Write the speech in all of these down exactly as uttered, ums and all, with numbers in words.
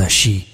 آتشی.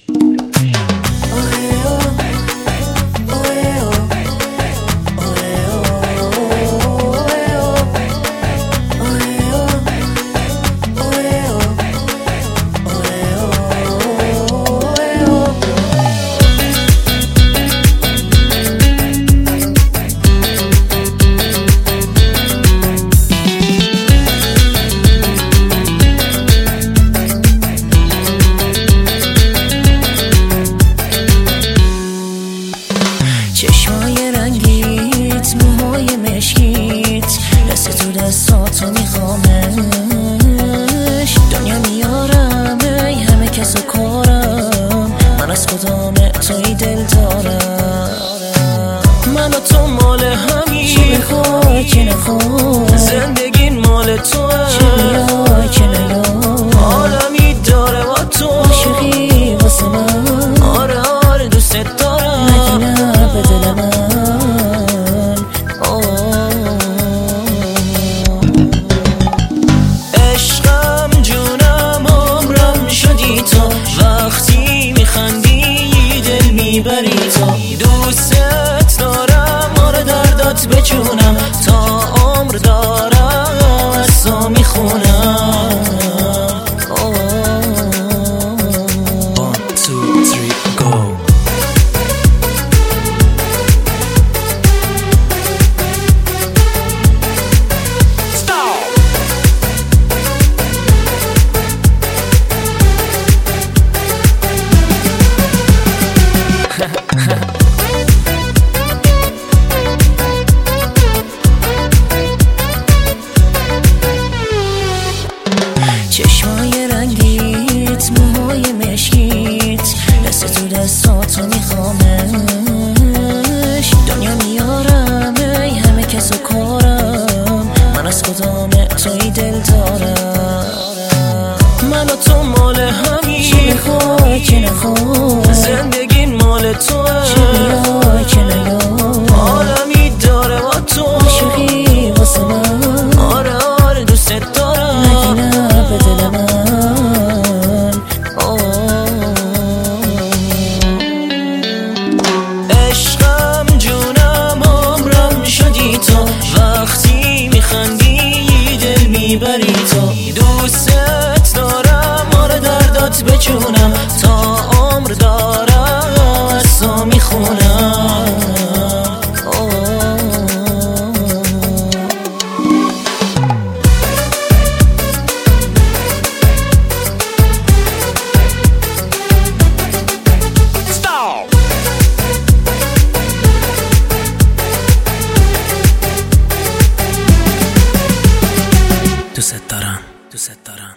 چشمای رنگیت، موهای مشکیت، دست تو دستاتو میخوامش. دنیا میارم ای همه کس و کارم، من از خدام توی دل دارم. من و تو مال همین، چی بخوای که نخوای، زندگی مال توه، چه بیای که نیای، عالمی داره با تو، عاشقی واسه من. آره آره دوست دارم، نگینه به دل من. عشقم جونم عمرم شدی تو، وقتی میخندی دل میبری تو. دوست دارم آره دردات بجونم، تا عمر دارم از تو میخونم. چشمای رنگیت، موهای مشکیت، دست تو دستاتو میخوامش. دنیا میارم ای همه کس و کارم، من از خدام توی دل دارم. من و تو مال همین، چی بخوای که نخوای، زندگی مال توه، چه بیای که نیای، عالمی داره با تو، عاشقی واسه من. آره آره دوست دارم، نگینه به دل من. عشقم جونم عمرم شدی تو، وقتی میخندی دل میبری تو. دوست دارم آره دردات بجونم، تا عمر دارم از تو میخونم. دوست دارم، دوست دارم.